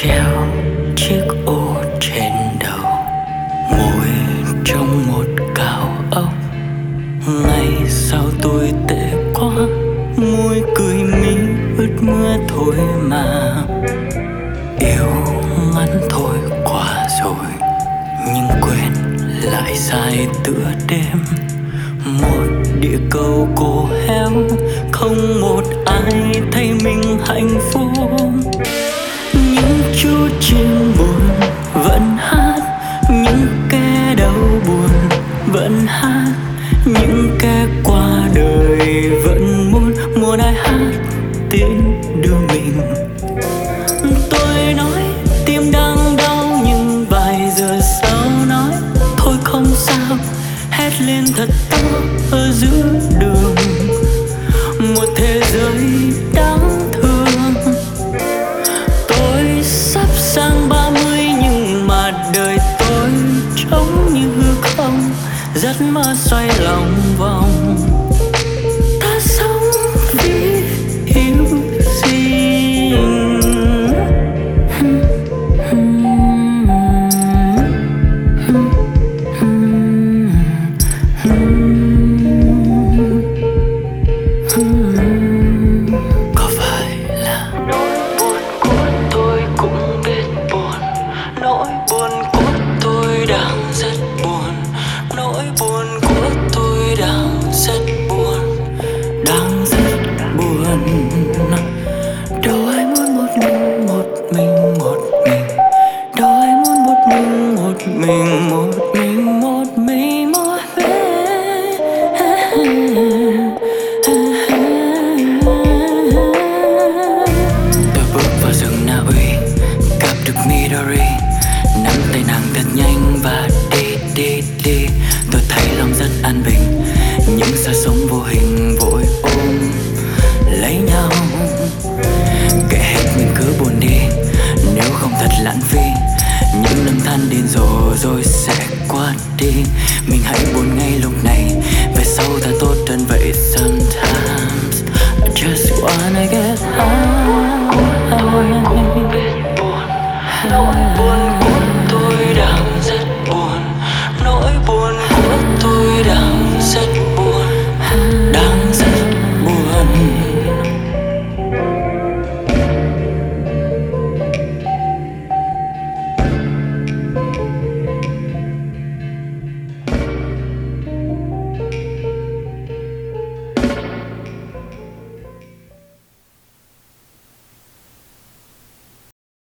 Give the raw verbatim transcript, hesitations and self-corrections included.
treo chiếc ô trên đầu, ngồi trong một cao ốc. Ngày sao tôi tệ quá, môi cười mi ướt mưa thôi mà. Yêu ngắn thôi qua rồi, nhưng quên lại dài tựa đêm. Một địa cầu cô héo, không một ai thấy mình hạnh phúc. Những chú chim buồn vẫn hát, những kẻ đau buồn vẫn hát, những kẻ qua đời vẫn muốn muốn ai hát tin đưa mình. Tôi nói tim đang đau, nhưng vài giờ sau nói thôi không sao, hét lên thật to ở giữa đường. Một thế giới đáng thương. Tôi sắp sang ba mươi nhưng mà đời tôi trống như hư không, giấc mơ xoay lòng vòng. Ta sống vì yêu gì? Có phải là nỗi buồn của tôi cũng biết buồn, nỗi buồn của tôi đang rất buồn, nỗi buồn của tôi đang rất buồn, đang rất buồn. Đâu ai muốn một mình, một mình, một mình. Đâu ai muốn một mình, một mình, một mình, một mình, một mình. Tôi bước vào rừng Na Uy, gặp được Midori, nắm tay nàng thật nhanh và đi đi đi. Tôi thấy lòng rất an bình, những sao sống vô hình vội ôm lấy nhau. Kệ hết mình cứ buồn đi, nếu không thật lãng phí. Những năm than điên rồ rồi sẽ qua đi. Mình hãy buồn ngay lúc này, về sau ta tốt hơn vậy. Sometimes I just wanna get high. Nỗi buồn, nỗi buồn